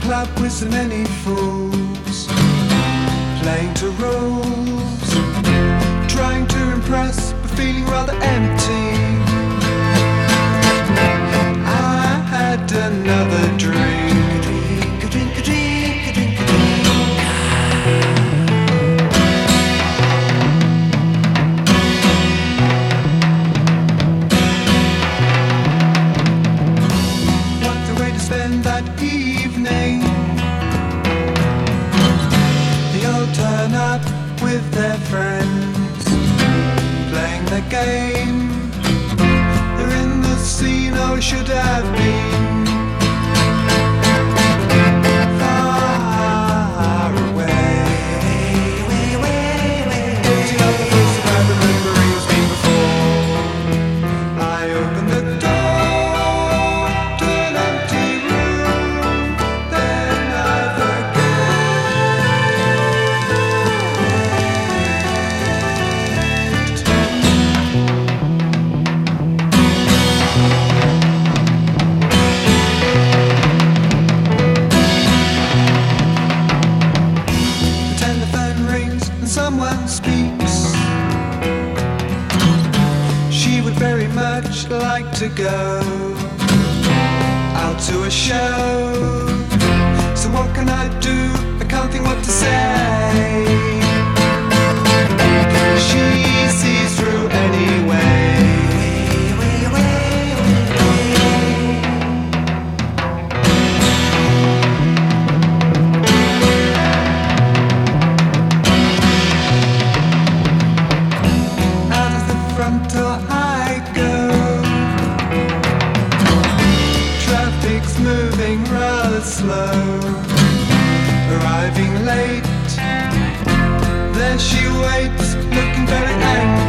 club with so many fools, playing to rules, trying to impress but feeling rather empty. I had another drink, a drink, a drink, a drink, a drink, a drink. What a way to spend that evening. They all turn up with their friends, playing their game. They're in the scene I should have been, far away, getting up the first that I remember it was me before. I opened the door to an empty room, then I the telephone rings and someone speaks. She would very much like to go out to a show. So what can I do? I can't think what to say. She sees through anyway. Out of the front door I go. Traffic's moving rather slow, arriving late. There she waits, looking very angry.